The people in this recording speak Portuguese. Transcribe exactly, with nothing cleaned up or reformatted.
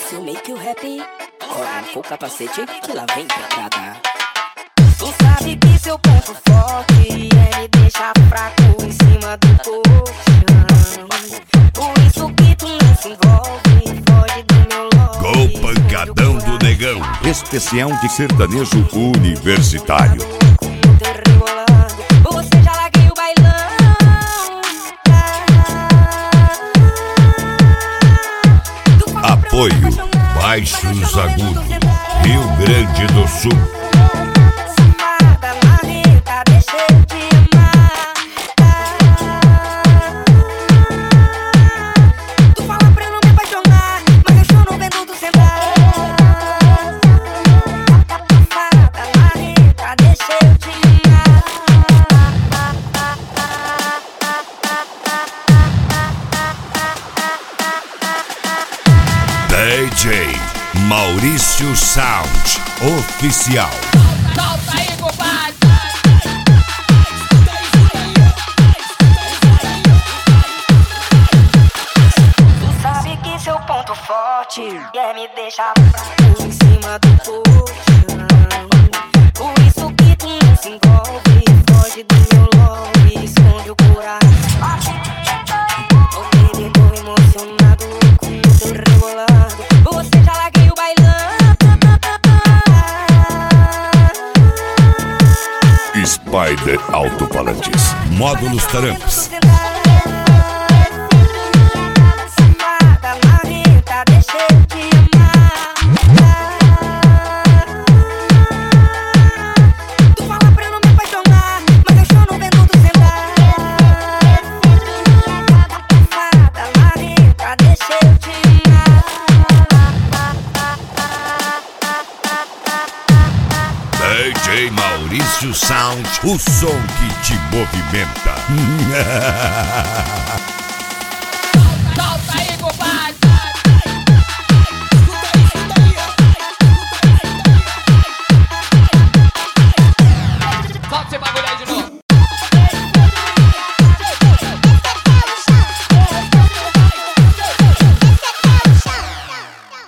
Se o make o rap corre com o capacete que lá vem pedrada. Tu sabe que seu ponto forte é me deixar fraco em cima do colchão. Por isso que tu não se envolve, foge do meu love. Gol pancadão do negão, especial de sertanejo universitário. Você já larguei o bailão. Apoio Baixos Agudos, Rio Grande do Sul. D J Maurício Sound Oficial. Solta aí, compadre. Tu sabe que seu ponto forte é me deixar fraco em cima do colchão. Por isso que tu não se envolve, foge do meu love, esconde o coração. Oh baby, tô emocionado com o teu rebolado. Você já larguei o bailão. Spider Alto-Falantes, Módulos Taramps. D J Maurício Sound, o som que te movimenta.